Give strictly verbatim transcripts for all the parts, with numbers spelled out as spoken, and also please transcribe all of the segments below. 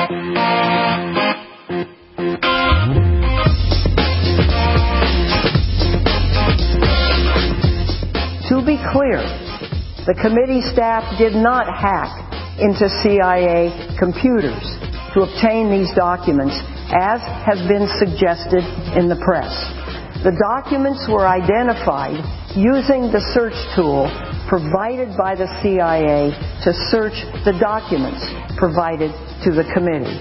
To be clear, the committee staff did not hack into C I A computers to obtain these documents, as has been suggested in the press. The documents were identified using the search tool provided by the C I A to search the documents provided to the committee.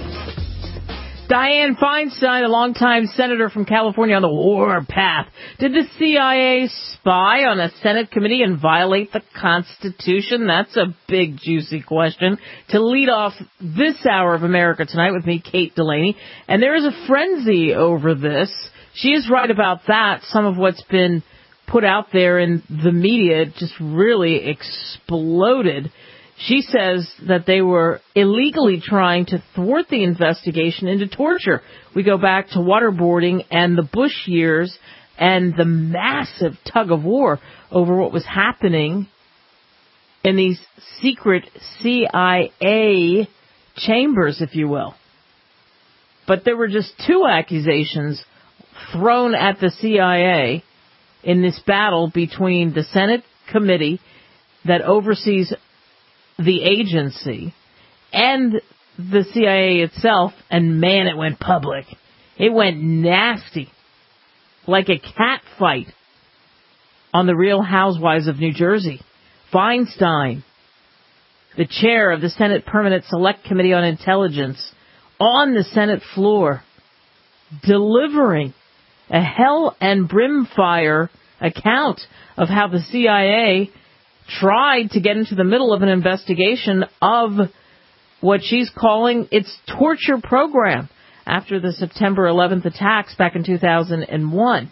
Dianne Feinstein, a longtime senator from California on the warpath. Did the C I A spy on a Senate committee and violate the Constitution? That's a big, juicy question. To lead off this hour of America Tonight with me, Kate Delaney. And there is a frenzy over this. She is right about that. Some of what's been put out there in the media just really exploded. She says that they were illegally trying to thwart the investigation into torture. We go back to waterboarding and the Bush years and the massive tug of war over what was happening in these secret C I A chambers, if you will. But there were just two accusations thrown at the C I A in this battle between the Senate committee that oversees the agency and the C I A itself, and man, it went public. It went nasty, like a cat fight on the Real Housewives of New Jersey. Feinstein, the chair of the Senate Permanent Select Committee on Intelligence, on the Senate floor, delivering a hell and brimfire account of how the C I A tried to get into the middle of an investigation of what she's calling its torture program after the September eleventh attacks back in two thousand one.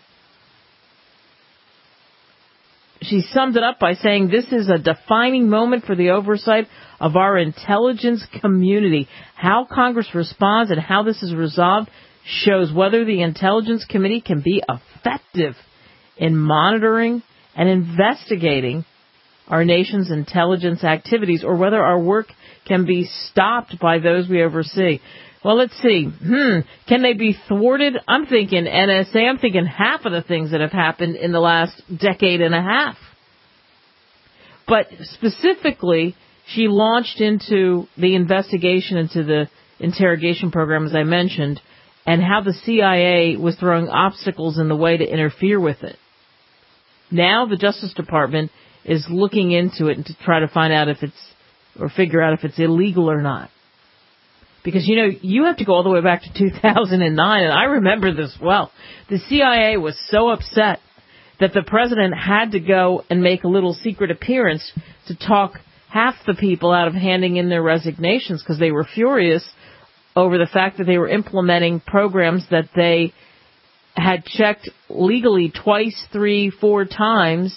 She summed it up by saying, "This is a defining moment for the oversight of our intelligence community. How Congress responds and how this is resolved shows whether the Intelligence Committee can be effective in monitoring and investigating our nation's intelligence activities, or whether our work can be stopped by those we oversee." Well, let's see. Hmm. Can they be thwarted? I'm thinking N S A. I'm thinking half of the things that have happened in the last decade and a half. But specifically, she launched into the investigation into the interrogation program, as I mentioned, and how the C I A was throwing obstacles in the way to interfere with it. Now the Justice Department is looking into it and to try to find out if it's, or figure out if it's illegal or not. Because, you know, you have to go all the way back to two thousand nine, and I remember this well. The C I A was so upset that the president had to go and make a little secret appearance to talk half the people out of handing in their resignations, because they were furious over the fact that they were implementing programs that they had checked legally twice, three, four times,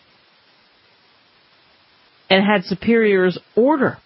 and had superiors order.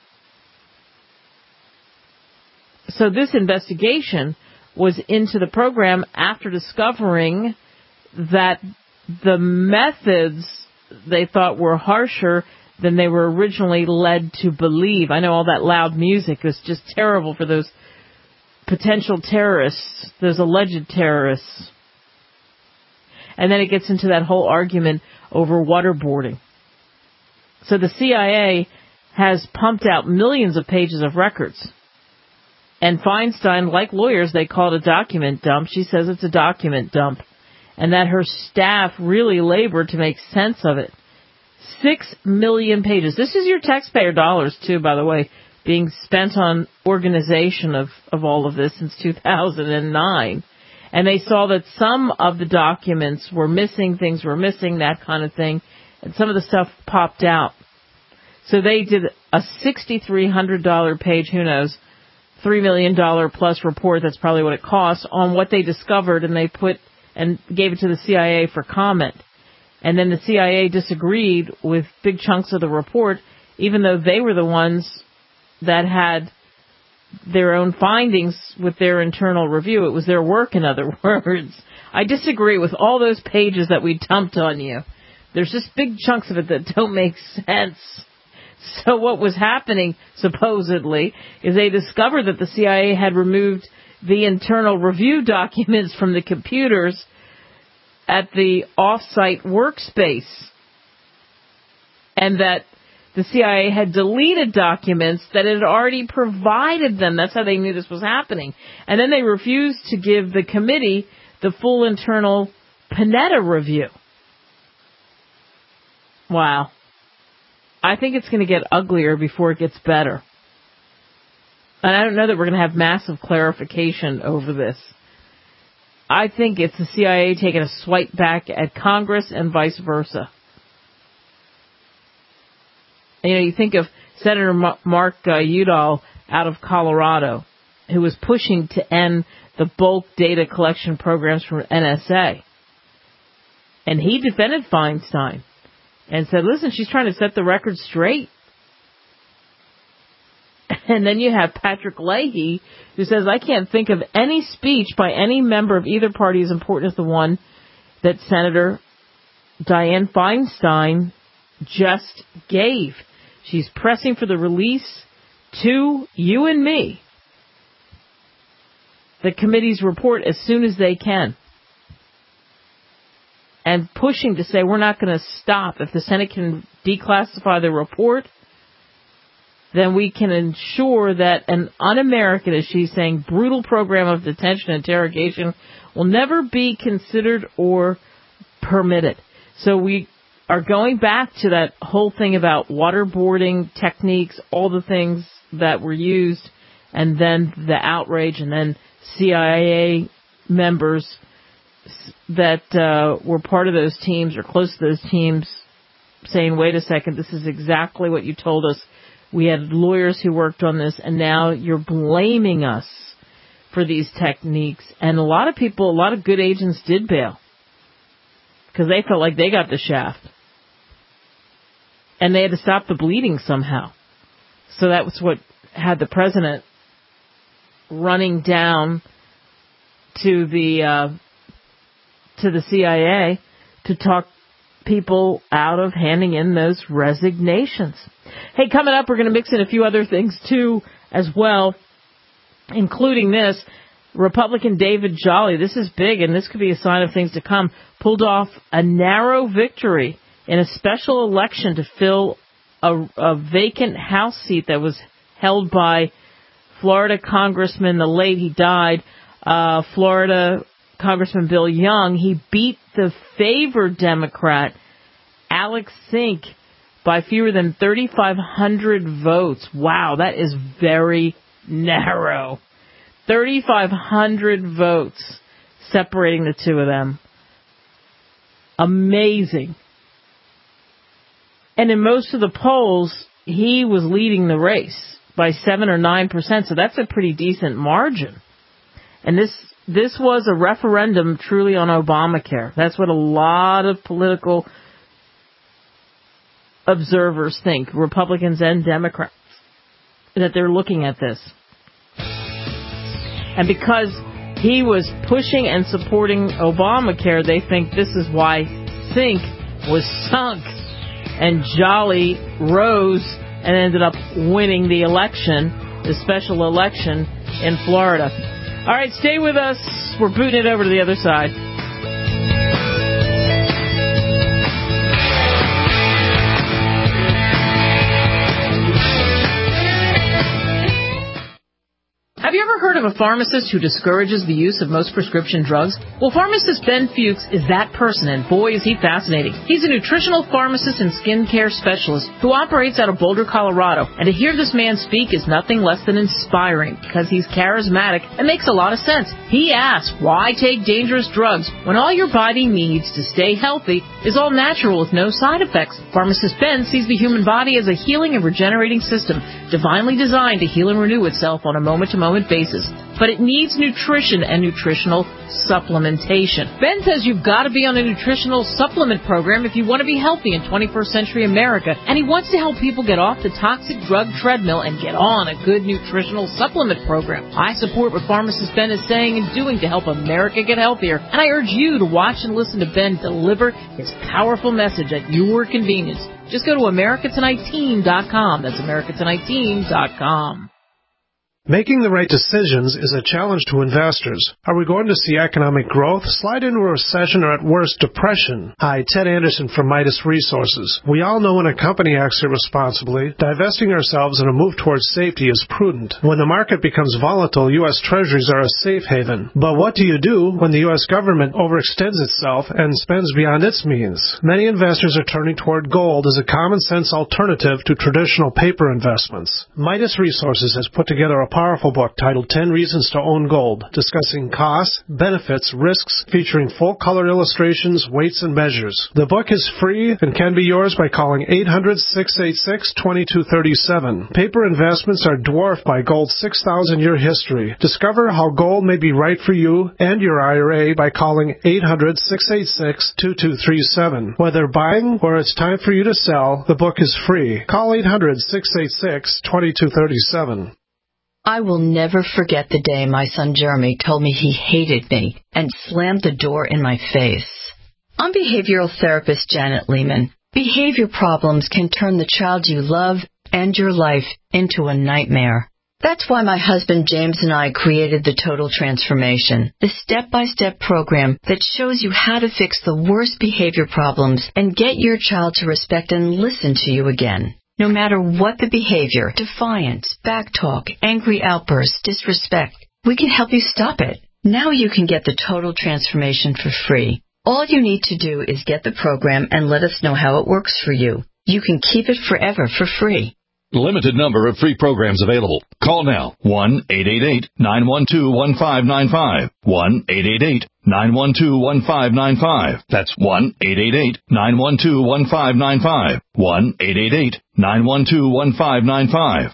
So this investigation was into the program after discovering that the methods they thought were harsher than they were originally led to believe. I know all that loud music was just terrible for those potential terrorists, those alleged terrorists. And then it gets into that whole argument over waterboarding. So the C I A has pumped out millions of pages of records. And Feinstein, like lawyers, they call it a document dump. She says it's a document dump. And that her staff really labored to make sense of it. Six million pages. This is your taxpayer dollars, too, by the way, being spent on organization of, of all of this since two thousand nine. And they saw that some of the documents were missing, things were missing, that kind of thing. And some of the stuff popped out. So they did a six thousand three hundred dollars page, who knows, three million dollars plus report, that's probably what it costs, on what they discovered, and they put and gave it to the C I A for comment. And then the C I A disagreed with big chunks of the report, even though they were the ones that had their own findings with their internal review. It was their work, in other words. I disagree with all those pages that we dumped on you. There's just big chunks of it that don't make sense. So what was happening, supposedly, is they discovered that the C I A had removed the internal review documents from the computers at the off-site workspace, and that the C I A had deleted documents that it had already provided them. That's how they knew this was happening. And then they refused to give the committee the full internal Panetta review. Wow. I think it's going to get uglier before it gets better. And I don't know that we're going to have massive clarification over this. I think it's the C I A taking a swipe back at Congress and vice versa. You know, you think of Senator Mark uh, Udall out of Colorado, who was pushing to end the bulk data collection programs from N S A. And he defended Feinstein and said, listen, she's trying to set the record straight. And then you have Patrick Leahy, who says, I can't think of any speech by any member of either party as important as the one that Senator Dianne Feinstein just gave. She's pressing for the release to you and me, the committee's report, as soon as they can. And pushing to say we're not going to stop. If the Senate can declassify the report, then we can ensure that an un-American, as she's saying, brutal program of detention and interrogation will never be considered or permitted. So we are going back to that whole thing about waterboarding techniques, all the things that were used, and then the outrage, and then C I A members that uh, were part of those teams or close to those teams saying, wait a second, this is exactly what you told us. We had lawyers who worked on this, and now you're blaming us for these techniques. And a lot of people, a lot of good agents did bail because they felt like they got the shaft. And they had to stop the bleeding somehow. So that was what had the president running down to the uh, to the C I A to talk people out of handing in those resignations. Hey, coming up, we're going to mix in a few other things, too, as well, including this. Republican David Jolly, this is big, and this could be a sign of things to come, pulled off a narrow victory in a special election to fill a, a vacant House seat that was held by Florida Congressman, the late, he died, uh, Florida Congressman Bill Young. He beat the favored Democrat, Alex Sink, by fewer than thirty-five hundred votes. Wow, that is very narrow. thirty-five hundred votes separating the two of them. Amazing. And in most of the polls, he was leading the race by seven or nine percent, so that's a pretty decent margin. And this this was a referendum truly on Obamacare. That's what a lot of political observers think, Republicans and Democrats, that they're looking at this. And because he was pushing and supporting Obamacare, they think this is why Sink was sunk and Jolly rose and ended up winning the election, the special election in Florida. All right, stay with us. We're booting it over to the other side. Have you ever heard of a pharmacist who discourages the use of most prescription drugs? Well, pharmacist Ben Fuchs is that person, and boy, is he fascinating. He's a nutritional pharmacist and skincare specialist who operates out of Boulder, Colorado. And to hear this man speak is nothing less than inspiring because he's charismatic and makes a lot of sense. He asks, why take dangerous drugs when all your body needs to stay healthy is all natural with no side effects? Pharmacist Ben sees the human body as a healing and regenerating system, divinely designed to heal and renew itself on a moment-to-moment basis, but it needs nutrition and nutritional supplementation. Ben says you've got to be on a nutritional supplement program if you want to be healthy in twenty-first century America, and he wants to help people get off the toxic drug treadmill and get on a good nutritional supplement program. I support what pharmacist Ben is saying and doing to help America get healthier, and I urge you to watch and listen to Ben deliver his powerful message at your convenience. Just go to America Tonight Team dot com. That's America Tonight Team dot com. Making the right decisions is a challenge to investors. Are we going to see economic growth, slide into a recession, or at worst, depression? Hi, Ted Anderson from Midas Resources. We all know when a company acts irresponsibly, divesting ourselves in a move towards safety is prudent. When the market becomes volatile, U S Treasuries are a safe haven. But what do you do when the U S government overextends itself and spends beyond its means? Many investors are turning toward gold as a common-sense alternative to traditional paper investments. Midas Resources has put together a powerful book titled ten Reasons to Own Gold, discussing costs, benefits, risks, featuring full-color illustrations, weights, and measures. The book is free and can be yours by calling eight hundred, six eight six, two two three seven. Paper investments are dwarfed by gold's six thousand year history. Discover how gold may be right for you and your I R A by calling eight hundred, six eight six, two two three seven. Whether buying or it's time for you to sell, the book is free. Call eight hundred, six eight six, two two three seven. I will never forget the day my son Jeremy told me he hated me and slammed the door in my face. I'm behavioral therapist Janet Lehman. Behavior problems can turn the child you love and your life into a nightmare. That's why my husband James and I created the Total Transformation, the step-by-step program that shows you how to fix the worst behavior problems and get your child to respect and listen to you again. No matter what the behavior, defiance, backtalk, angry outbursts, disrespect, we can help you stop it. Now you can get the Total Transformation for free. All you need to do is get the program and let us know how it works for you. You can keep it forever for free. Limited number of free programs available. Call now, one eight eight eight, nine one two, one five nine five, one eight eight eight, nine one two, one five nine five. That's one eight eight eight, nine one two, one five nine five, one eight eight eight, nine one two, one five nine five.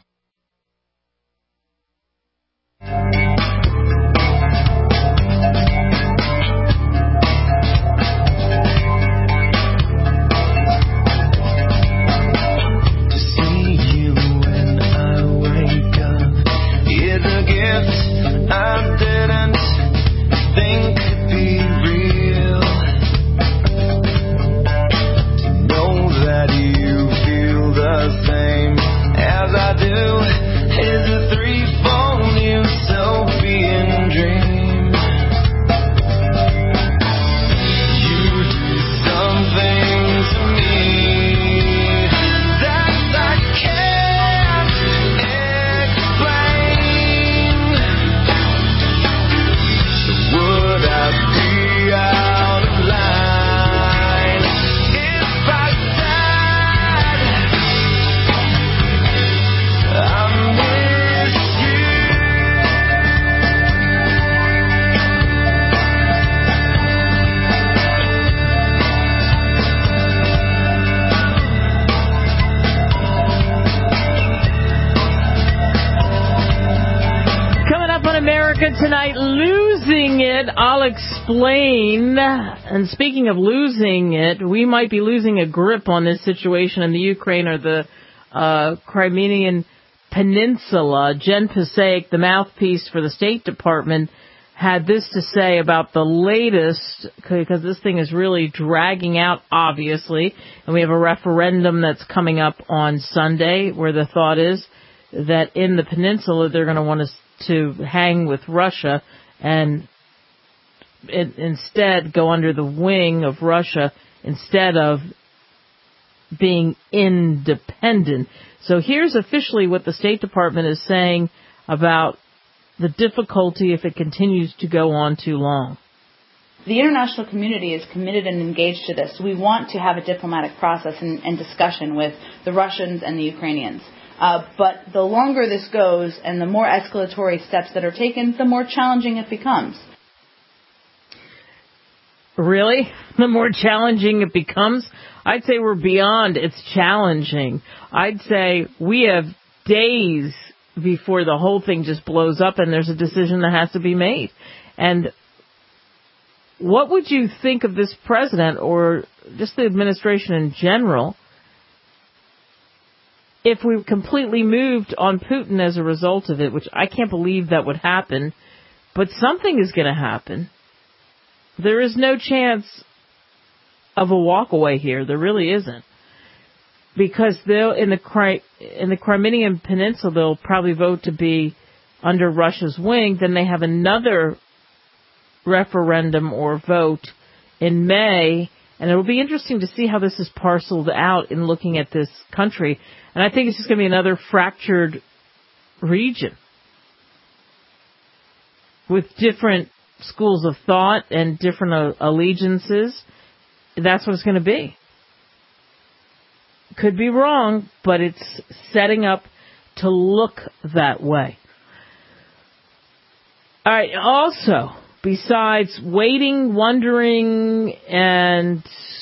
Tonight, losing it, I'll explain. And speaking of losing it, we might be losing a grip on this situation in the Ukraine or the uh, Crimean Peninsula. Jen Psaki, the mouthpiece for the State Department, had this to say about the latest, because this thing is really dragging out, obviously, and we have a referendum that's coming up on Sunday where the thought is that in the peninsula they're going to want to to hang with Russia and it, instead go under the wing of Russia instead of being independent. So here's officially what the State Department is saying about the difficulty if it continues to go on too long. The international community is committed and engaged to this. We want to have a diplomatic process and, and discussion with the Russians and the Ukrainians. Uh, but the longer this goes and the more escalatory steps that are taken, the more challenging it becomes. Really? The more challenging it becomes? I'd say we're beyond it's challenging. I'd say we have days before the whole thing just blows up and there's a decision that has to be made. And what would you think of this president or just the administration in general if we completely moved on Putin as a result of it, which I can't believe that would happen, but something is going to happen. There is no chance of a walk away here. There really isn't. because they'll in the Cri- in the Crimean Peninsula they'll probably vote to be under Russia's wing. Then they have another referendum or vote in May, and it'll be interesting to see how this is parceled out in looking at this country. And I think it's just going to be another fractured region with different schools of thought and different uh, allegiances. That's what it's going to be. Could be wrong, but it's setting up to look that way. All right, also, besides waiting, wondering, and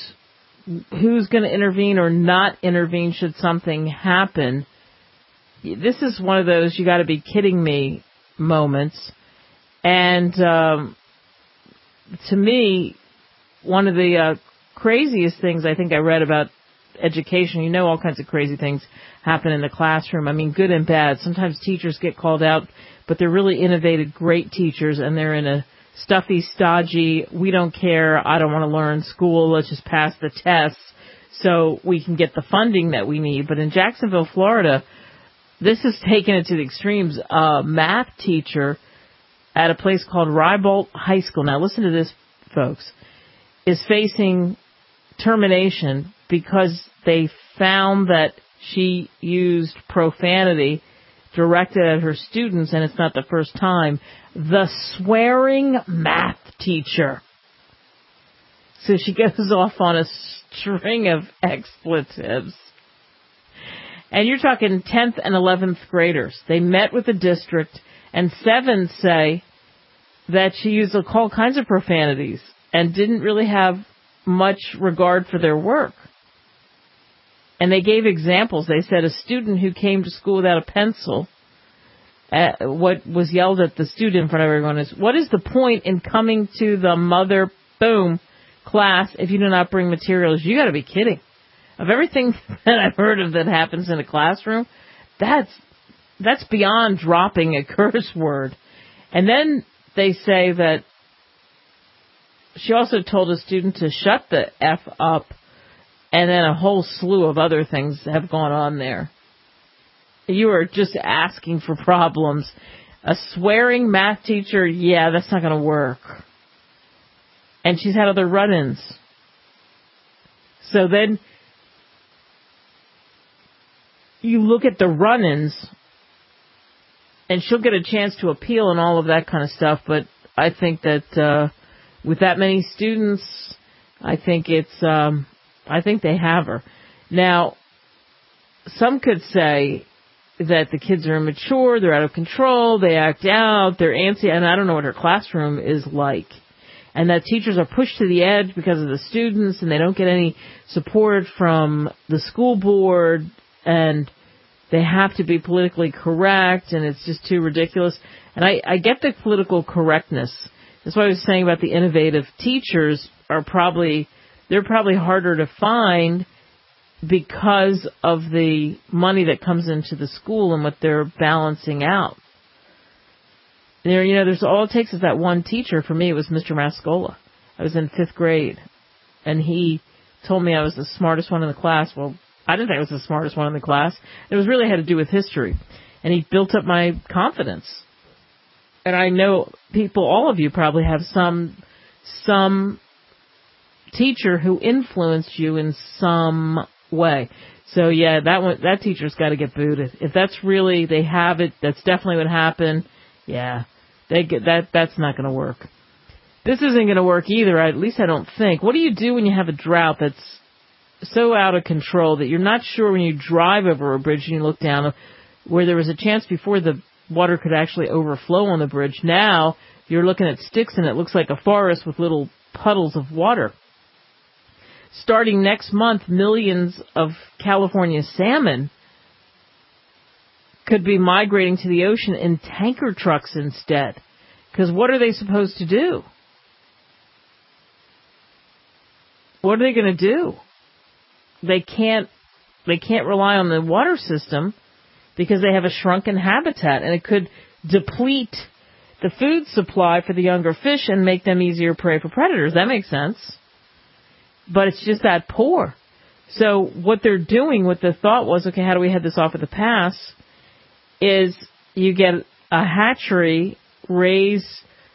who's going to intervene or not intervene should something happen, this is one of those you got to be kidding me moments. And um, to me, one of the uh, craziest things I think I read about education, you know all kinds of crazy things happen in the classroom. I mean, good and bad. Sometimes teachers get called out, but they're really innovative, great teachers, and they're in a stuffy, stodgy, we don't care, I don't want to learn school, let's just pass the tests so we can get the funding that we need. But in Jacksonville, Florida, this has taken it to the extremes. A math teacher at a place called Ribault High School, now listen to this, folks, is facing termination because they found that she used profanity directed at her students, and it's not the first time. The swearing math teacher. So she goes off on a string of expletives. And you're talking tenth and eleventh graders. They met with the district, and seven say that she used all kinds of profanities and didn't really have much regard for their work. And they gave examples. They said a student who came to school without a pencil, uh, what was yelled at the student in front of everyone is, what is the point in coming to the mother, boom, class if you do not bring materials? You got to be kidding. Of everything that I've heard of that happens in a classroom, that's that's beyond dropping a curse word. And then they say that she also told a student to shut the F up, and then a whole slew of other things have gone on there. You are just asking for problems. A swearing math teacher, yeah, that's not going to work. And she's had other run-ins. So then you look at the run-ins, and she'll get a chance to appeal and all of that kind of stuff, but I think that uh, with that many students, I think it's, um, I think they have her. Now, some could say that the kids are immature, they're out of control, they act out, they're antsy, and I don't know what her classroom is like. And that teachers are pushed to the edge because of the students, and they don't get any support from the school board, and they have to be politically correct, and it's just too ridiculous. And I, I get the political correctness. That's what I was saying about the innovative teachers are probably, they're probably harder to find because of the money that comes into the school and what they're balancing out. There, you know, there's all it takes is that one teacher. For me, it was Mister Mascola. I was in fifth grade, and he told me I was the smartest one in the class. Well, I didn't think I was the smartest one in the class. It was really had to do with history, and he built up my confidence. And I know people, all of you probably have some some teacher who influenced you in some way. So yeah, that one, that teacher's got to get booted. If that's really they have it, that's definitely what happened. Yeah, they get that. That's not going to work. This isn't going to work either. At least I don't think. What do you do when you have a drought that's so out of control that you're not sure when you drive over a bridge and you look down, where there was a chance before the water could actually overflow on the bridge? Now you're looking at sticks and it looks like a forest with little puddles of water. Starting next month, millions of California salmon could be migrating to the ocean in tanker trucks instead. Because what are they supposed to do? What are they going to do? They can't, they can't rely on the water system because they have a shrunken habitat, and it could deplete the food supply for the younger fish and make them easier prey for predators. That makes sense. But it's just that poor. So what they're doing, what the thought was, okay, how do we head this off at the pass, is you get a hatchery, raise,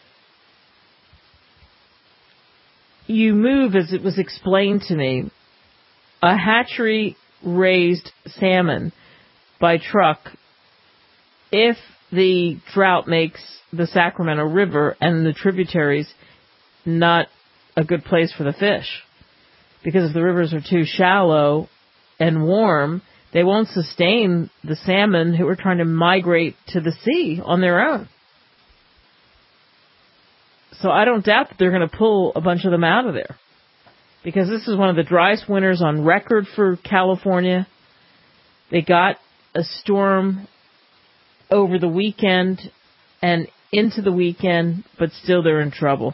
you move, as it was explained to me, a hatchery raised salmon by truck if the drought makes the Sacramento River and the tributaries not a good place for the fish. Because if the rivers are too shallow and warm, they won't sustain the salmon who are trying to migrate to the sea on their own. So I don't doubt that they're going to pull a bunch of them out of there. Because this is one of the driest winters on record for California. They got a storm over the weekend and into the weekend, but still they're in trouble.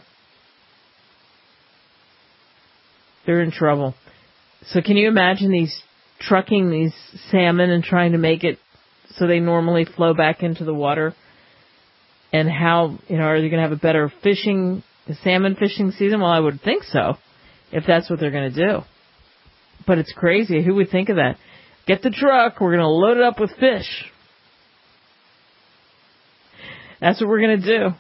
They're in trouble. So can you imagine these trucking these salmon and trying to make it so they normally flow back into the water? And how, you know, are they going to have a better fishing, salmon fishing season? Well, I would think so, if that's what they're going to do. But it's crazy. Who would think of that? Get the truck. We're going to load it up with fish. That's what we're going to do.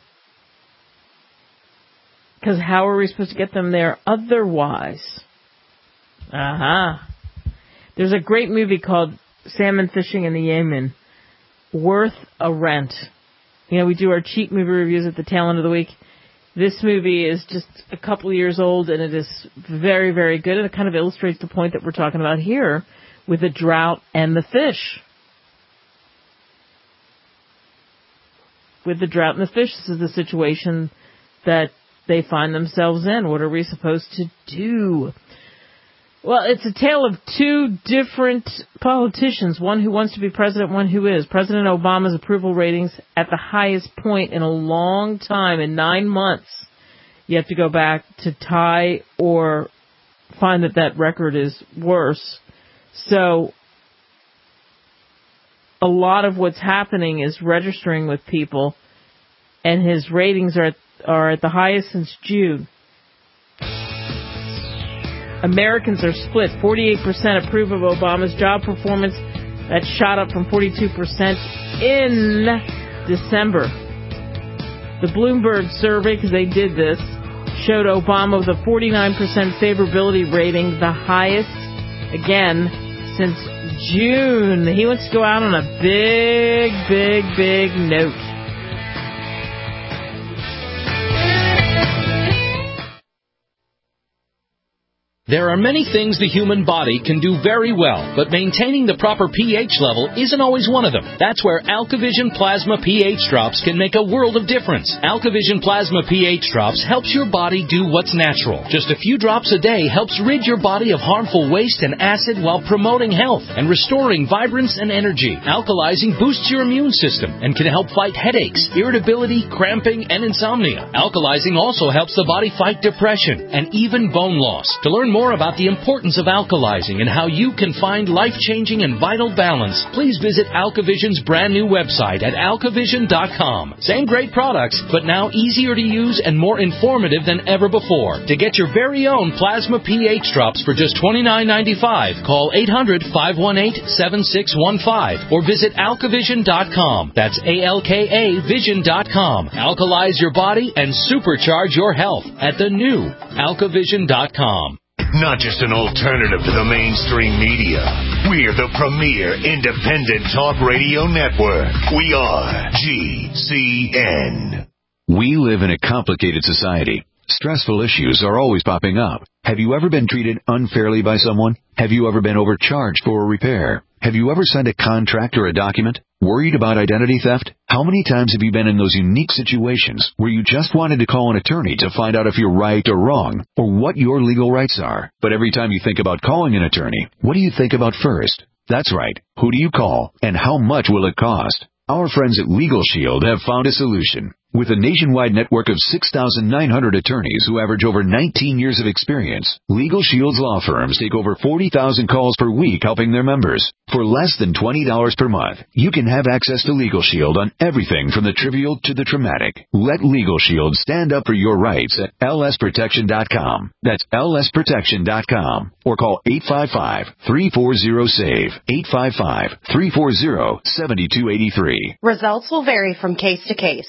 Because how are we supposed to get them there otherwise? Uh-huh. There's a great movie called Salmon Fishing in the Yemen. Worth a rent. You know, we do our cheap movie reviews at the tail end of the week. This movie is just a couple of years old, and it is very, very good. And it kind of illustrates the point that we're talking about here with the drought and the fish. With the drought and the fish, this is the situation that they find themselves in. What are we supposed to do? Well, it's a tale of two different politicians, one who wants to be president, one who is. President Obama's approval ratings at the highest point in a long time, in nine months. You have to go back to tie or find that that record is worse. So a lot of what's happening is registering with people, and his ratings are at, are at the highest since June. Americans are split. forty-eight percent approve of Obama's job performance. That shot up from forty-two percent in December. The Bloomberg survey, because they did this, showed Obama with a forty-nine percent favorability rating, the highest, again, since June. He wants to go out on a big, big, big note. There are many things the human body can do very well, but maintaining the proper pH level isn't always one of them. That's where AlkaVision Plasma pH Drops can make a world of difference. AlkaVision Plasma pH Drops helps your body do what's natural. Just a few drops a day helps rid your body of harmful waste and acid while promoting health and restoring vibrance and energy. Alkalizing boosts your immune system and can help fight headaches, irritability, cramping, and insomnia. Alkalizing also helps the body fight depression and even bone loss. To learn more about the importance of alkalizing and how you can find life-changing and vital balance, please visit AlkaVision's brand new website at alkavision dot com. Same great products, but now easier to use and more informative than ever before. To get your very own Plasma pH Drops for just twenty-nine ninety-five, call eight hundred, five one eight, seven six one five or visit alkavision dot com. That's A L K A vision dot com. Alkalize your body and supercharge your health at the new alkavision dot com. Not just an alternative to the mainstream media. We're the premier independent talk radio network. We are G C N. We live in a complicated society. Stressful issues are always popping up. Have you ever been treated unfairly by someone? Have you ever been overcharged for a repair? Have you ever signed a contract or a document? Worried about identity theft? How many times have you been in those unique situations where you just wanted to call an attorney to find out if you're right or wrong, or what your legal rights are? But every time you think about calling an attorney, what do you think about first? That's right. Who do you call, and how much will it cost? Our friends at Legal Shield have found a solution. With a nationwide network of six thousand nine hundred attorneys who average over nineteen years of experience, Legal Shield's law firms take over forty thousand calls per week helping their members. For less than twenty dollars per month, you can have access to Legal Shield on everything from the trivial to the traumatic. Let Legal Shield stand up for your rights at L S protection dot com. That's L S protection dot com. Or call eight five five, three four zero, SAVE, eight five five, three four zero, seven two eight three. Results will vary from case to case.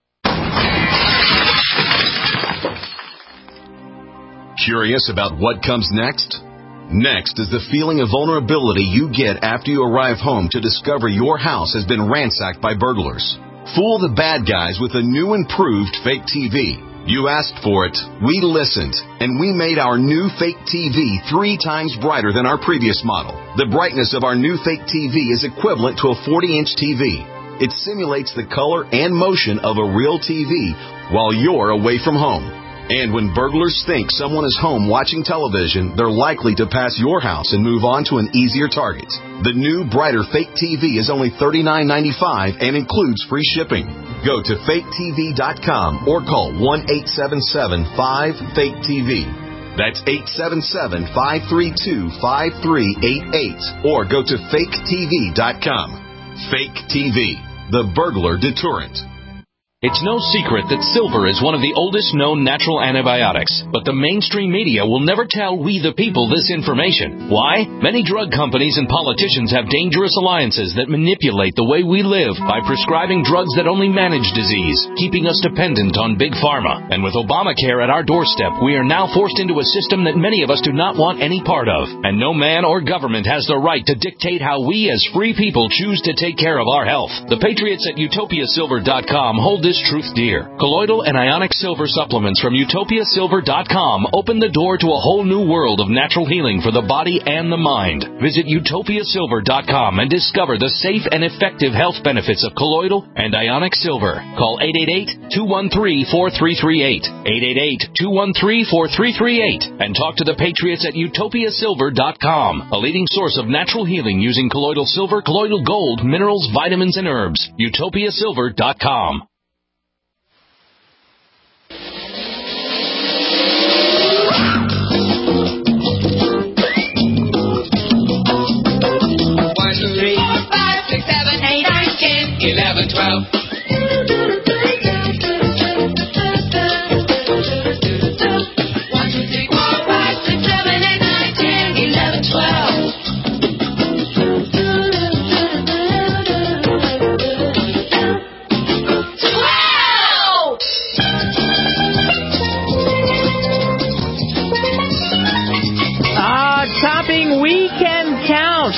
Curious about what comes next? Next is the feeling of vulnerability you get after you arrive home to discover your house has been ransacked by burglars. Fool the bad guys with a new improved fake T V. You asked for it, we listened, and we made our new fake T V three times brighter than our previous model. The brightness of our new fake T V is equivalent to a forty-inch T V. It simulates the color and motion of a real T V while you're away from home. And when burglars think someone is home watching television, they're likely to pass your house and move on to an easier target. The new, brighter fake T V is only thirty-nine ninety-five and includes free shipping. Go to fake T V dot com or call one eight seven seven, five, fake T V. That's eight seven seven, five three two, five three eight eight or go to fake T V dot com. Fake T V, the burglar deterrent. It's no secret that silver is one of the oldest known natural antibiotics, but the mainstream media will never tell we the people this information. Why? Many drug companies and politicians have dangerous alliances that manipulate the way we live by prescribing drugs that only manage disease, keeping us dependent on big pharma. And with Obamacare at our doorstep, we are now forced into a system that many of us do not want any part of. And no man or government has the right to dictate how we as free people choose to take care of our health. The patriots at utopia silver dot com hold this truth dear. Colloidal and ionic silver supplements from utopia silver dot com open the door to a whole new world of natural healing for the body and the mind. Visit utopia silver dot com and discover the safe and effective health benefits of colloidal and ionic silver. Call eight eight eight, two one three, four three three eight, eight eight eight, two one three, four three three eight, and talk to the patriots at utopia silver dot com, a leading source of natural healing using colloidal silver, colloidal gold, minerals, vitamins, and herbs. utopia silver dot com. eleven, twelve. One, two, three, four, five, six, seven, eight, nine, ten, eleven, twelve. Twelve! Ah, topping weekend count.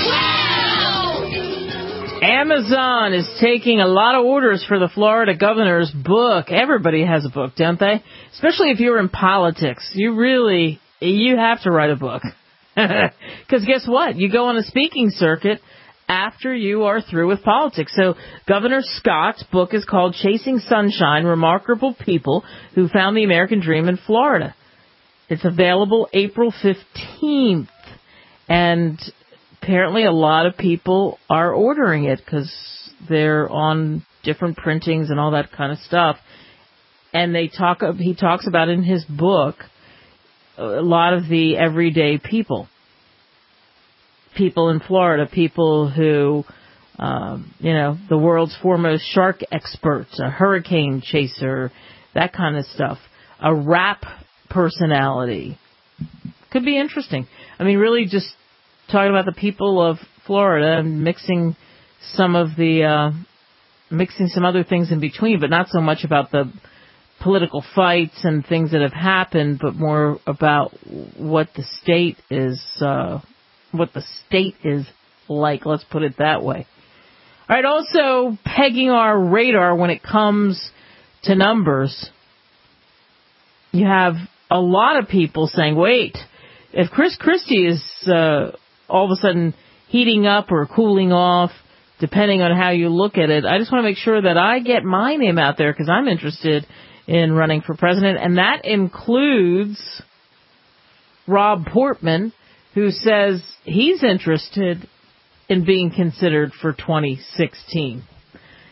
Amazon is taking a lot of orders for the Florida governor's book. Everybody has a book, don't they? Especially if you're in politics. You really, you have to write a book. Because guess what? You go on a speaking circuit after you are through with politics. So Governor Scott's book is called Chasing Sunshine, Remarkable People Who Found the American Dream in Florida. It's available April fifteenth. And apparently a lot of people are ordering it because they're on different printings and all that kind of stuff. And they talk, he talks about in his book a lot of the everyday people. People in Florida, people who, um, you know, the world's foremost shark expert, a hurricane chaser, that kind of stuff. A rap personality. Could be interesting. I mean, really just talking about the people of Florida and mixing some of the, uh, mixing some other things in between, but not so much about the political fights and things that have happened, but more about what the state is, uh, what the state is like, let's put it that way. All right, also pegging our radar when it comes to numbers. You have a lot of people saying, wait, if Chris Christie is uh, all of a sudden heating up or cooling off, depending on how you look at it, I just want to make sure that I get my name out there because I'm interested in running for president, and that includes Rob Portman, who says he's interested in being considered for twenty sixteen.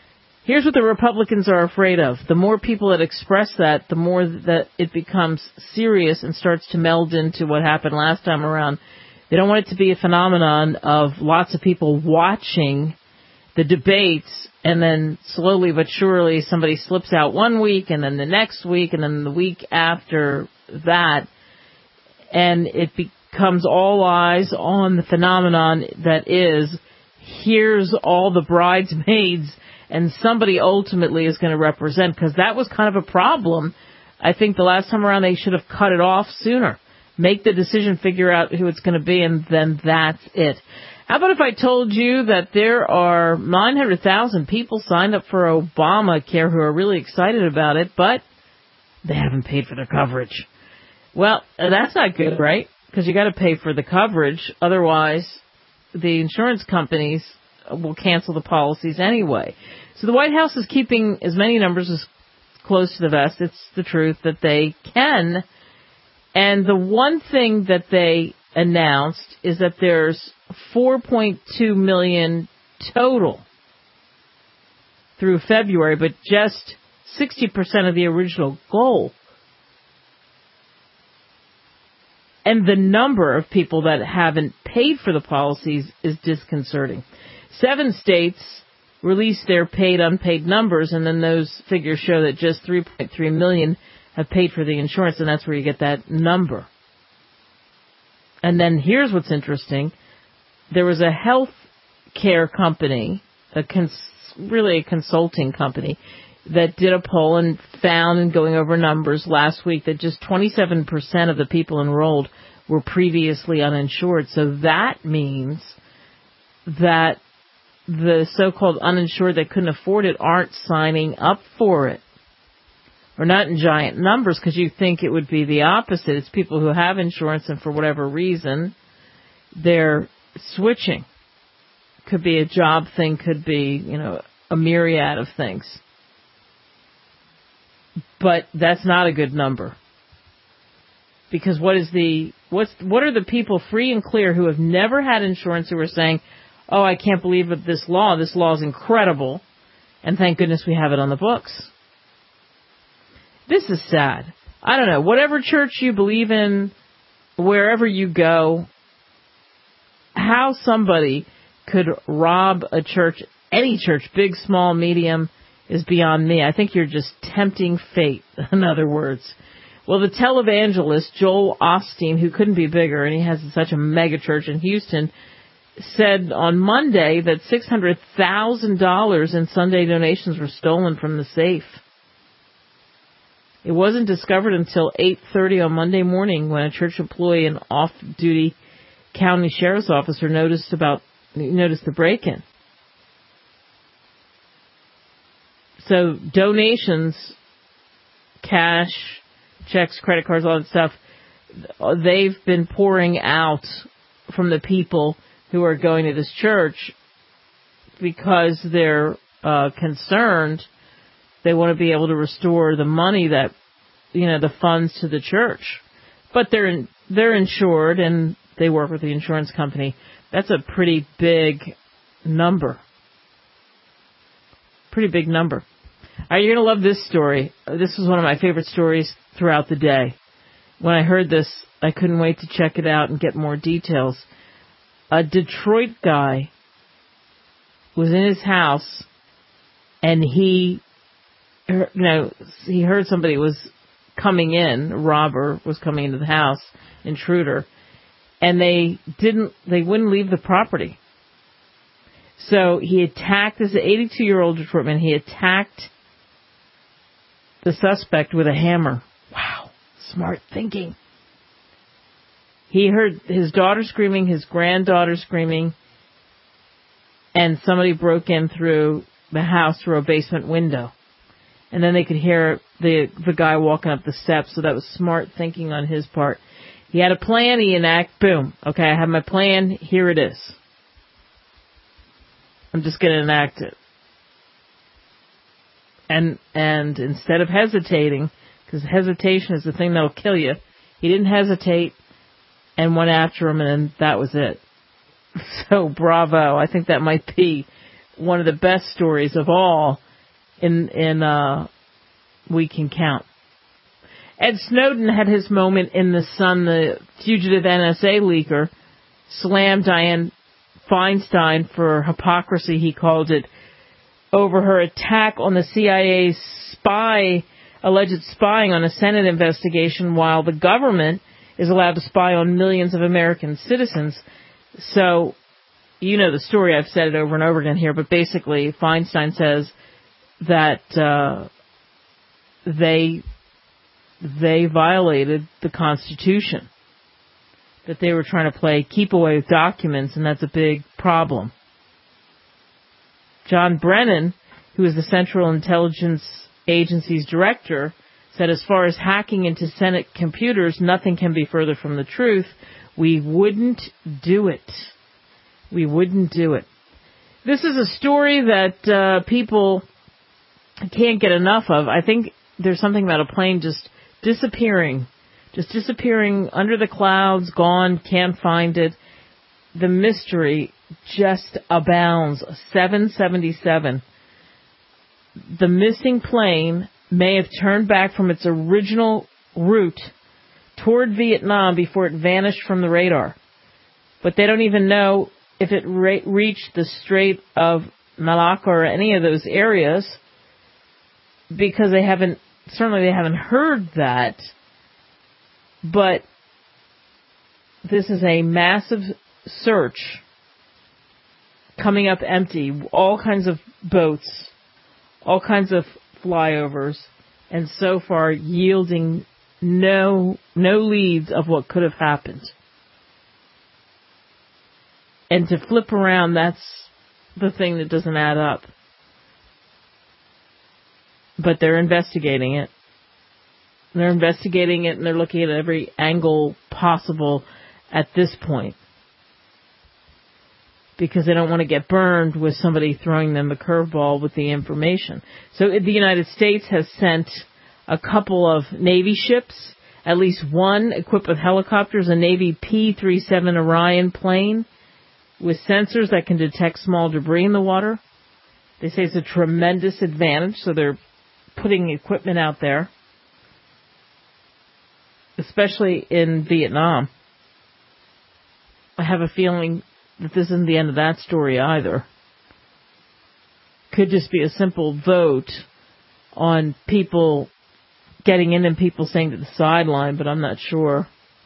Here's what the Republicans are afraid of. The more people that express that, the more that it becomes serious and starts to meld into what happened last time around. They don't want it to be a phenomenon of lots of people watching the debates, and then slowly but surely somebody slips out one week, and then the next week, and then the week after that, and it becomes all eyes on the phenomenon that is, here's all the bridesmaids, and somebody ultimately is going to represent, because that was kind of a problem. I think the last time around they should have cut it off sooner. Make the decision, figure out who it's going to be, and then that's it. How about if I told you that there are nine hundred thousand people signed up for Obamacare who are really excited about it, but they haven't paid for their coverage? Well, that's not good, right? Because you got to pay for the coverage. Otherwise, the insurance companies will cancel the policies anyway. So the White House is keeping as many numbers as close to the vest. It's the truth that they can. And the one thing that they announced is that there's four point two million total through February, but just sixty percent of the original goal. And the number of people that haven't paid for the policies is disconcerting. Seven states released their paid, unpaid numbers, and then those figures show that just three point three million have paid for the insurance, and that's where you get that number. And then here's what's interesting. There was a health care company, a cons- really a consulting company, that did a poll and found, in going over numbers last week, that just twenty-seven percent of the people enrolled were previously uninsured. So that means that the so-called uninsured that couldn't afford it aren't signing up for it. Or not in giant numbers, because you think it would be the opposite. It's people who have insurance and for whatever reason they're switching. Could be a job thing, could be, you know, a myriad of things. But that's not a good number. Because what is the what's what are the people free and clear who have never had insurance who are saying, "Oh, I can't believe it, this law. This law is incredible, and thank goodness we have it on the books." This is sad. I don't know. Whatever church you believe in, wherever you go, how somebody could rob a church, any church, big, small, medium, is beyond me. I think you're just tempting fate, in other words. Well, the televangelist, Joel Osteen, who couldn't be bigger, and he has such a mega church in Houston, said on Monday that six hundred thousand dollars in Sunday donations were stolen from the safe. It wasn't discovered until eight thirty on Monday morning when a church employee and off-duty county sheriff's officer noticed about noticed the break-in. So donations, cash, checks, credit cards, all that stuff, they've been pouring out from the people who are going to this church because they're uh, concerned. They want to be able to restore the money that, you know, the funds to the church. But they're in, they're insured and they work with the insurance company. That's a pretty big number. Pretty big number. All right, you're going to love this story. This was one of my favorite stories throughout the day. When I heard this, I couldn't wait to check it out and get more details. A Detroit guy was in his house and he, you know, he heard somebody was coming in, a robber was coming into the house, intruder, and they didn't, they wouldn't leave the property. So he attacked, this is an eighty-two-year-old Detroit man, he attacked the suspect with a hammer. Wow, smart thinking. He heard his daughter screaming, his granddaughter screaming, and somebody broke in through the house through a basement window. And then they could hear the the guy walking up the steps, so that was smart thinking on his part. He had a plan, he enacted, boom. Okay, I have my plan, here it is. I'm just going to enact it. And and instead of hesitating, because hesitation is the thing that'll kill you, he didn't hesitate and went after him, and that was it. So bravo. I think that might be one of the best stories of all. in in uh, we can count. Ed Snowden had his moment in The Sun. The fugitive N S A leaker slammed Dianne Feinstein for hypocrisy, he called it, over her attack on the C I A's spy, alleged spying on a Senate investigation, while the government is allowed to spy on millions of American citizens. So, you know the story, I've said it over and over again here, but basically Feinstein says that uh, they they violated the Constitution, that they were trying to play keep away with documents, and that's a big problem. John Brennan, who is the Central Intelligence Agency's director, said as far as hacking into Senate computers, nothing can be further from the truth. We wouldn't do it. We wouldn't do it. This is a story that uh, people can't get enough of. I think there's something about a plane just disappearing, just disappearing under the clouds, gone, can't find it. The mystery just abounds. seven seventy-seven. The missing plane may have turned back from its original route toward Vietnam before it vanished from the radar. But they don't even know if it re- reached the Strait of Malacca or any of those areas, because they haven't, certainly they haven't heard that. But this is a massive search coming up empty, all kinds of boats, all kinds of flyovers, and so far yielding no no leads of what could have happened. And to flip around, that's the thing that doesn't add up. But they're investigating it. They're investigating it, and they're looking at every angle possible at this point, because they don't want to get burned with somebody throwing them a curveball with the information. So the United States has sent a couple of Navy ships, at least one equipped with helicopters, a Navy P thirty-seven Orion plane with sensors that can detect small debris in the water. They say it's a tremendous advantage, so they're putting equipment out there, especially in Vietnam. I have a feeling that this isn't the end of that story either. Could just be a simple vote on people getting in and people staying to the sideline, but I'm not sure.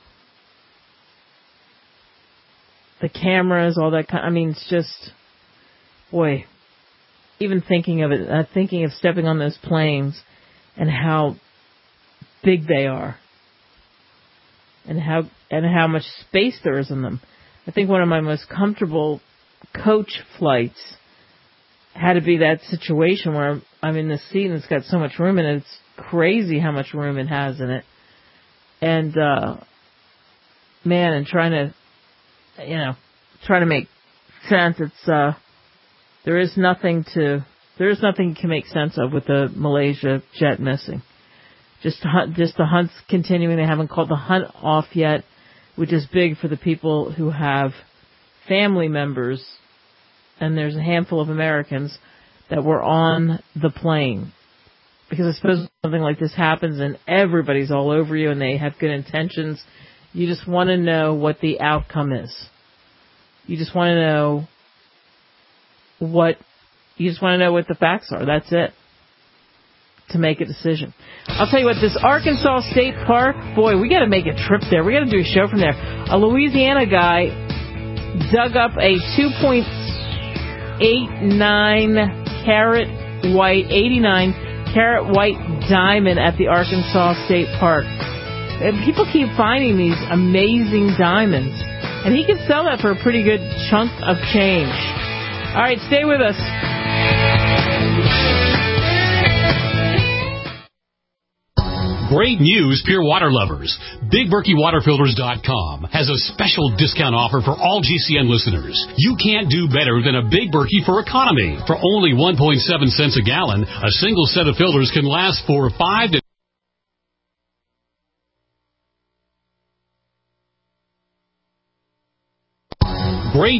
The cameras, all that kind, I mean, it's just, boy, even thinking of it, uh, thinking of stepping on those planes and how big they are and how and how much space there is in them. I think one of my most comfortable coach flights had to be that situation where I'm in the seat and it's got so much room in it. It's crazy how much room it has in it. And, uh, man, and trying to, you know, trying to make sense, it's, uh, there is nothing to, there is nothing you can make sense of with the Malaysia jet missing. Just, just the hunt's continuing. They haven't called the hunt off yet, which is big for the people who have family members, and there's a handful of Americans that were on the plane. Because I suppose something like this happens and everybody's all over you and they have good intentions, you just want to know what the outcome is. You just want to know what, you just want to know what the facts are. That's it. To make a decision. I'll tell you what, this Arkansas State Park, boy, we got to make a trip there. We got to do a show from there. A Louisiana guy dug up a two point eight nine carat white, eighty-nine carat white diamond at the Arkansas State Park. And people keep finding these amazing diamonds, and he can sell that for a pretty good chunk of change. All right, stay with us. Great news, pure water lovers. Big Berkey Water Filters dot com has a special discount offer for all G C N listeners. You can't do better than a Big Berkey for economy. For only one point seven cents a gallon, a single set of filters can last for five to Great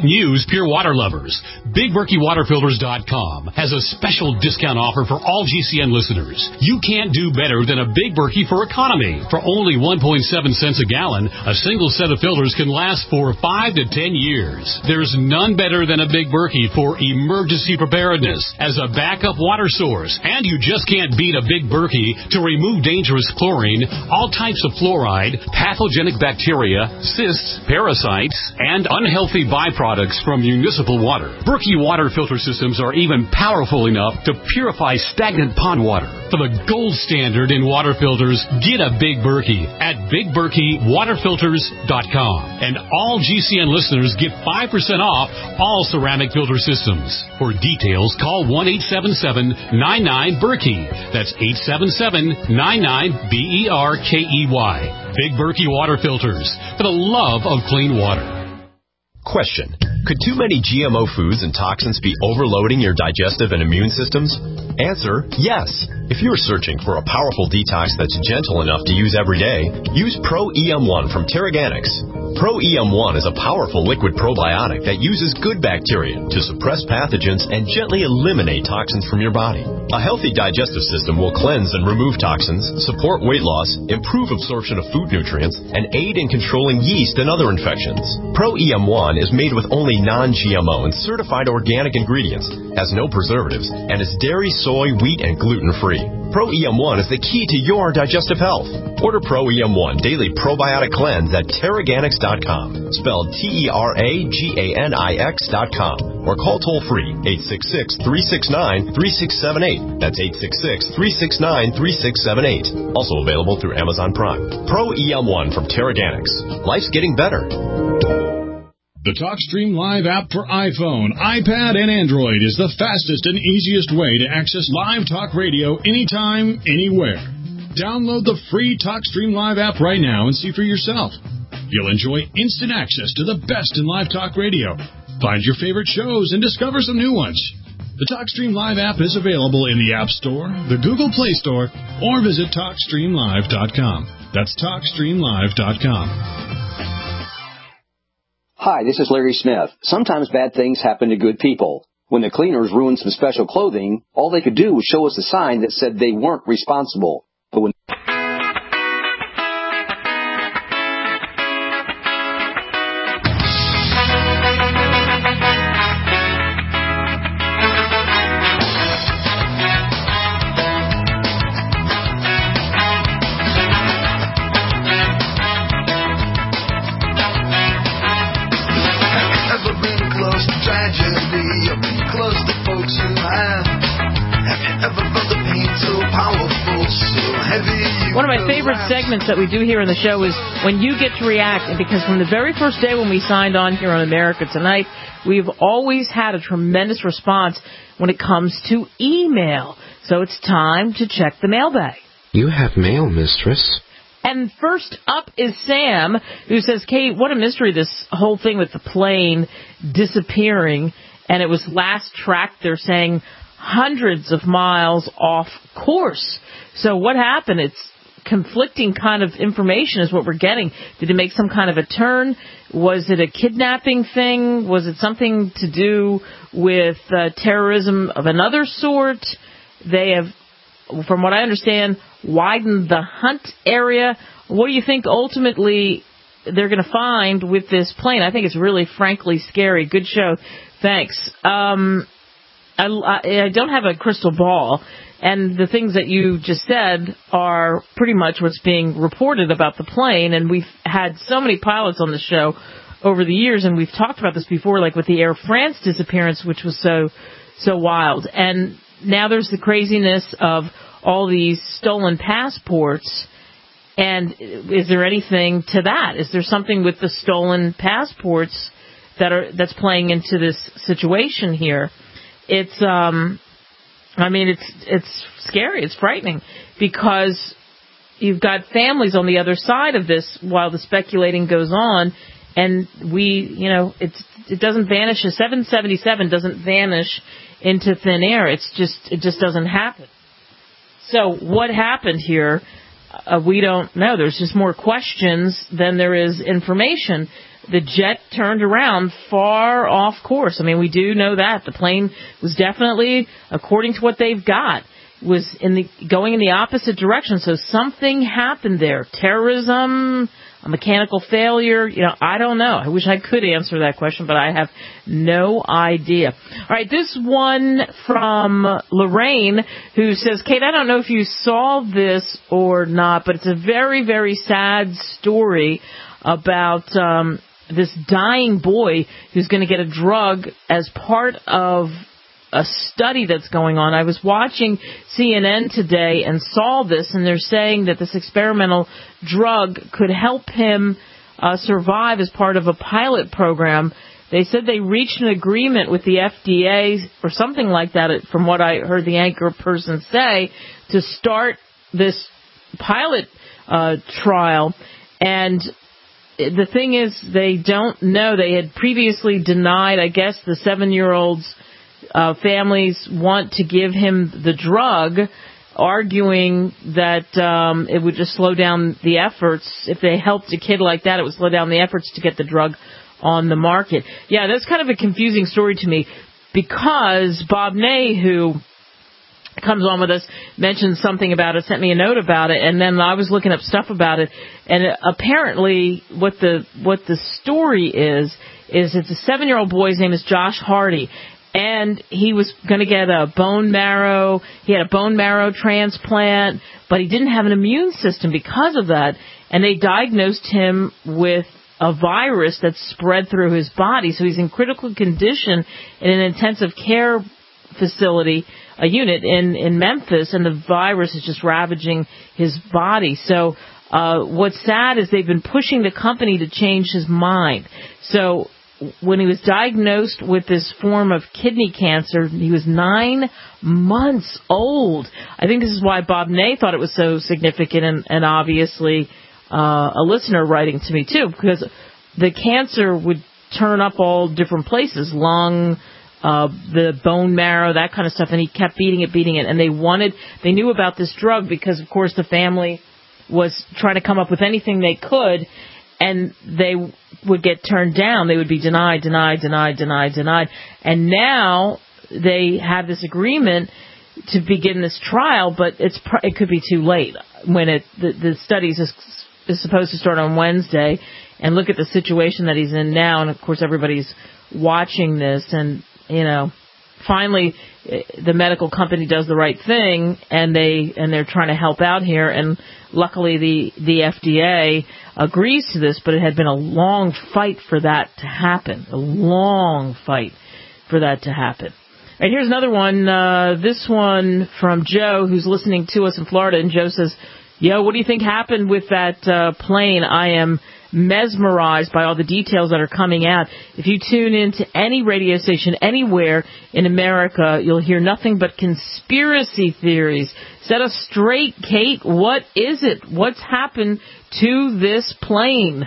Great news, Pure Water lovers. Big Berkey Water Filters dot com has a special discount offer for all G C N listeners. You can't do better than a Big Berkey for economy. For only one point seven cents a gallon, a single set of filters can last for five to ten years. There's none better than a Big Berkey for emergency preparedness as a backup water source. And you just can't beat a Big Berkey to remove dangerous chlorine, all types of fluoride, pathogenic bacteria, cysts, parasites, and unhealthy byproducts from municipal water. Berkey water filter systems are even powerful enough to purify stagnant pond water. For the gold standard in water filters, get a Big Berkey at Big Berkey Water Filters dot com. And all G C N listeners get five percent off all ceramic filter systems. For details, call one eight seven seven nine nine Berkey. That's eight seven seven nine nine B E R K E Y. Big Berkey Water Filters, for the love of clean water. Question. Could too many G M O foods and toxins be overloading your digestive and immune systems? Answer, yes. If you're searching for a powerful detox that's gentle enough to use every day, use Pro E M one from Terraganics. Pro E M one is a powerful liquid probiotic that uses good bacteria to suppress pathogens and gently eliminate toxins from your body. A healthy digestive system will cleanse and remove toxins, support weight loss, improve absorption of food nutrients, and aid in controlling yeast and other infections. Pro E M one is made with only non-G M O and certified organic ingredients, has no preservatives, and is dairy, soy, wheat, and gluten-free. Pro E M one is the key to your digestive health. Order Pro E M one Daily Probiotic Cleanse at Terraganics dot com, spelled T E R A G A N I X dot com, or call toll-free eight six six, three six nine, three six seven eight. That's eight six six, three six nine, three six seven eight. Also available through Amazon Prime. Pro E M one from Terraganics. Life's getting better. The TalkStream Live app for iPhone, iPad, and Android is the fastest and easiest way to access live talk radio anytime, anywhere. Download the free TalkStream Live app right now and see for yourself. You'll enjoy instant access to the best in live talk radio. Find your favorite shows and discover some new ones. The TalkStream Live app is available in the App Store, the Google Play Store, or visit talk stream live dot com. That's talk stream live dot com. Hi, this is Larry Smith. Sometimes bad things happen to good people. When the cleaners ruined some special clothing, all they could do was show us a sign that said they weren't responsible. But when One of my favorite segments that we do here on the show is when you get to react, because from the very first day when we signed on here on America Tonight, we've always had a tremendous response when it comes to email. So it's time to check the mailbag. You have mail, mistress. And first up is Sam, who says, Kate, what a mystery, this whole thing with the plane disappearing, and it was last tracked, they're saying, hundreds of miles off course. So what happened? It's conflicting kind of information is what we're getting. Did it make some kind of a turn? Was it a kidnapping thing? Was it something to do with uh, terrorism of another sort? They have, from what I understand, widened the hunt area. What do you think ultimately they're going to find with this plane? I think it's really, frankly, scary. Good show. Thanks. Um, I, I don't have a crystal ball. And the things that you just said are pretty much what's being reported about the plane. And we've had so many pilots on the show over the years, and we've talked about this before, like with the Air France disappearance, which was so, so wild. And now there's the craziness of all these stolen passports. And is there anything to that? Is there something with the stolen passports that are that's playing into this situation here? It's um. I mean, it's it's scary. It's frightening because you've got families on the other side of this while the speculating goes on, and we, you know, it's it doesn't vanish. A seven seventy-seven doesn't vanish into thin air. It's just it just doesn't happen. So what happened here? Uh, we don't know. There's just more questions than there is information. the jet turned around far off course. I mean, we do know that. The plane was definitely, according to what they've got, was in the going in the opposite direction. So something happened there. Terrorism, a mechanical failure, you know, I don't know. I wish I could answer that question, but I have no idea. All right, this one from Lorraine, who says, Kate, I don't know if you saw this or not, but it's a very, very sad story about um, this dying boy who's going to get a drug as part of a study that's going on. I was watching C N N today and saw this, and they're saying that this experimental drug could help him uh, survive as part of a pilot program. They said they reached an agreement with the F D A or something like that, from what I heard the anchor person say, to start this pilot uh, trial. And the thing is, they don't know. They had previously denied, I guess, the seven-year-old's Uh, families want to give him the drug, arguing that um, it would just slow down the efforts. If they helped a kid like that, it would slow down the efforts to get the drug on the market. Yeah, that's kind of a confusing story to me, because Bob Ney, who comes on with us, mentioned something about it, sent me a note about it, and then I was looking up stuff about it, and apparently what the what the story is, is it's a seven-year-old boy. His name is Josh Hardy. And he was going to get a bone marrow, he had a bone marrow transplant, but he didn't have an immune system because of that. And they diagnosed him with a virus that spread through his body. So he's in critical condition in an intensive care facility, a unit in, in Memphis, and the virus is just ravaging his body. So uh, what's sad is they've been pushing the company to change his mind. So when he was diagnosed with this form of kidney cancer, he was nine months old. I think this is why Bob Ney thought it was so significant, and, and obviously uh, a listener writing to me too, because the cancer would turn up all different places, lung, uh, the bone marrow, that kind of stuff, and he kept beating it, beating it, and they wanted, they knew about this drug because, of course, the family was trying to come up with anything they could, and they would get turned down. They would be denied, denied, denied, denied, denied. And now they have this agreement to begin this trial, but it's it could be too late when it the, the studies is, is supposed to start on Wednesday. And look at the situation that he's in now. And, of course, everybody's watching this. And, you know, finally the medical company does the right thing, and they and they're trying to help out here. And luckily the the F D A agrees to this, but it had been a long fight for that to happen, a long fight for that to happen. And here's another one, uh, this one from Joe, who's listening to us in Florida, and Joe says, yo, what do you think happened with that uh, plane? I am mesmerized by all the details that are coming out. If you tune into any radio station anywhere in America, you'll hear nothing but conspiracy theories. Set us straight, Kate. What is it? What's happened to this plane?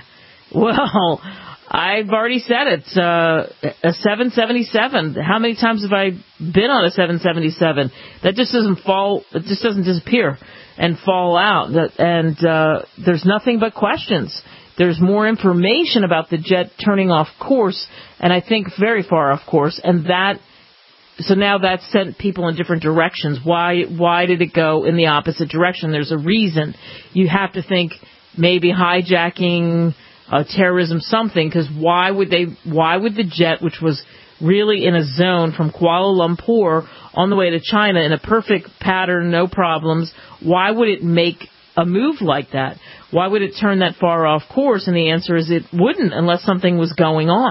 Well, I've already said it. Uh, a seven seventy-seven. How many times have I been on a seven seventy-seven? That just doesn't fall. It just doesn't disappear and fall out. And uh, there's nothing but questions. There's more information about the jet turning off course, and I think very far off course, and that, so now that's sent people in different directions. Why, why did it go in the opposite direction? There's a reason. You have to think maybe hijacking, uh, terrorism, something, because why would they, why would the jet, which was really in a zone from Kuala Lumpur on the way to China in a perfect pattern, no problems, why would it make a move like that? Why would it turn that far off course? And the answer is it wouldn't, unless something was going on,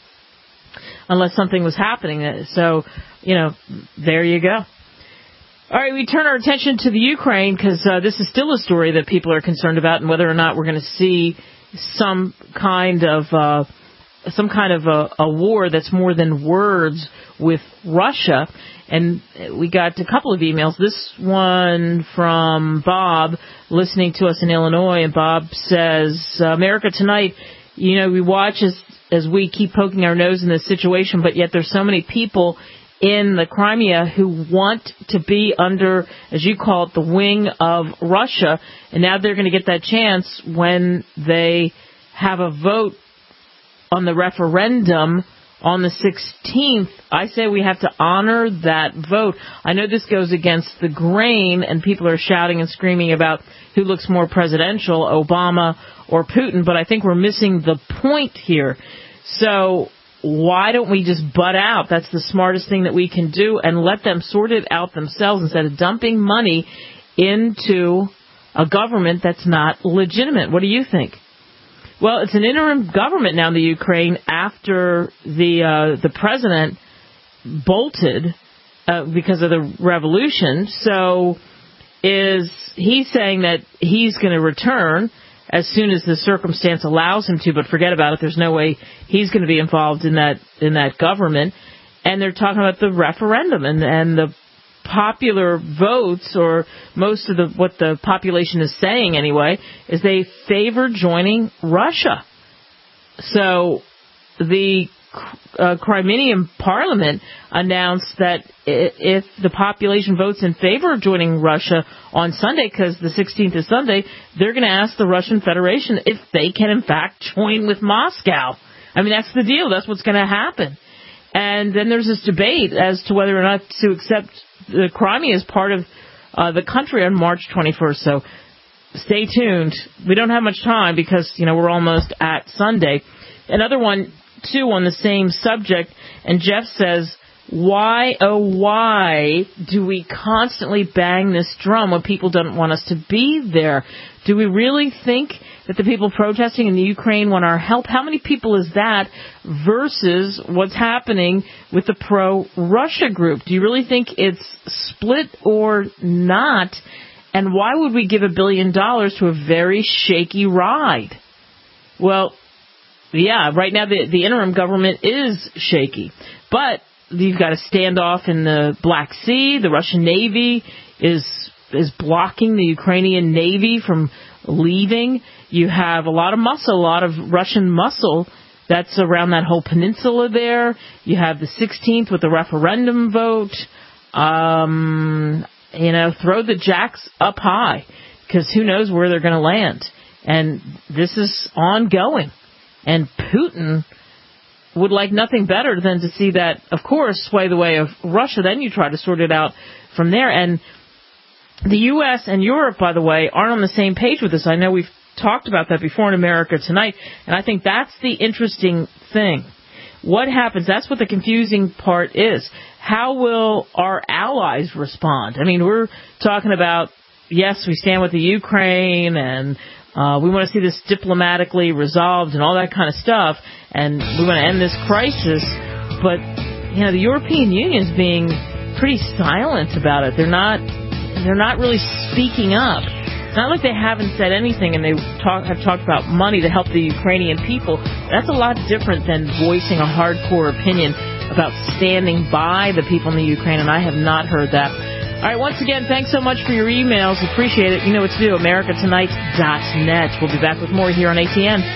unless something was happening. So, you know, there you go. All right, we turn our attention to the Ukraine, because uh, this is still a story that people are concerned about, and whether or not we're going to see some kind of uh, some kind of a, a war that's more than words with Russia. And we got a couple of emails. This one from Bob, listening to us in Illinois, and Bob says, America Tonight, you know, we watch as, as we keep poking our nose in this situation, but yet there's so many people in the Crimea who want to be under, as you call it, the wing of Russia, and now they're going to get that chance when they have a vote on the referendum on the sixteenth, I say we have to honor that vote. I know this goes against the grain, and people are shouting and screaming about who looks more presidential, Obama or Putin, but I think we're missing the point here. So why don't we just butt out? That's the smartest thing that we can do, and let them sort it out themselves instead of dumping money into a government that's not legitimate. What do you think? Well, it's an interim government now in the Ukraine after the uh, the president bolted uh, because of the revolution. So is he saying that he's going to return as soon as the circumstance allows him to, but forget about it. There's no way he's going to be involved in that in that government. And they're talking about the referendum and, and the popular votes, or most of the what the population is saying anyway, is they favor joining Russia. So the uh, Crimean Parliament announced that if the population votes in favor of joining Russia on Sunday, because the sixteenth is Sunday, they're going to ask the Russian Federation if they can in fact join with Moscow. I mean, that's the deal. That's what's going to happen. And then there's this debate as to whether or not to accept the Crimea as part of uh, the country on March twenty-first. So stay tuned. We don't have much time because, you know, we're almost at Sunday. Another one, too, on the same subject. And Jeff says, why, oh, why do we constantly bang this drum when people don't want us to be there? Do we really think that the people protesting in the Ukraine want our help? How many people is that versus what's happening with the pro-Russia group? Do you really think it's split or not? And why would we give a billion dollars to a very shaky ride? Well, yeah, right now the, the interim government is shaky. But you've got a standoff in the Black Sea. The Russian Navy is is blocking the Ukrainian Navy from leaving. You have a lot of muscle, a lot of Russian muscle that's around that whole peninsula there. You have the sixteenth with the referendum vote. Um, you know, throw the jacks up high, because who knows where they're going to land. And this is ongoing. And Putin would like nothing better than to see that, of course, sway the way of Russia. Then you try to sort it out from there. And the U S and Europe, by the way, aren't on the same page with this. I know we've talked about that before in America Tonight, and I think that's the interesting thing. What happens? That's what the confusing part is. How will our allies respond? I mean, we're talking about, yes, we stand with the Ukraine, and uh, we want to see this diplomatically resolved and all that kind of stuff, and we want to end this crisis. But, you know, the European Union's being pretty silent about it. They're not, they're not really speaking up. It's not like they haven't said anything and they talk, have talked about money to help the Ukrainian people. That's a lot different than voicing a hardcore opinion about standing by the people in the Ukraine, and I have not heard that. All right, once again, thanks so much for your emails. Appreciate it. You know what to do, america tonight dot net. We'll be back with more here on A T N.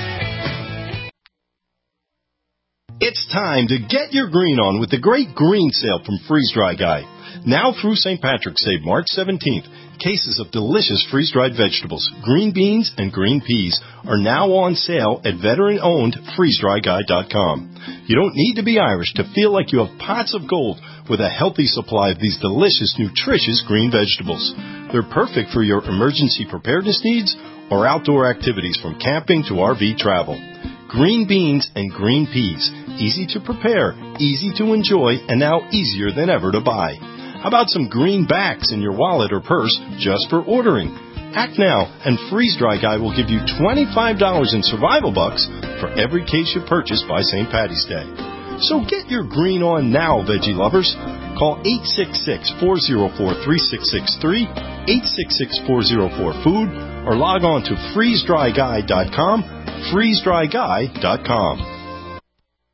It's time to get your green on with the great green sale from Freeze Dry Guy. Now through Saint Patrick's Day, March seventeenth, cases of delicious freeze-dried vegetables, green beans, and green peas are now on sale at veteran-owned freeze dry guy dot com. You don't need to be Irish to feel like you have pots of gold with a healthy supply of these delicious, nutritious green vegetables. They're perfect for your emergency preparedness needs or outdoor activities from camping to R V travel. Green beans and green peas, easy to prepare, easy to enjoy, and now easier than ever to buy. How about some greenbacks in your wallet or purse just for ordering? Act now, and Freeze Dry Guy will give you twenty-five dollars in survival bucks for every case you purchase by Saint Patty's Day. So get your green on now, veggie lovers. Call eight six six, four zero four, three six six three, eight six six, four zero four, food, or log on to freeze dry guy dot com, freeze dry guy dot com.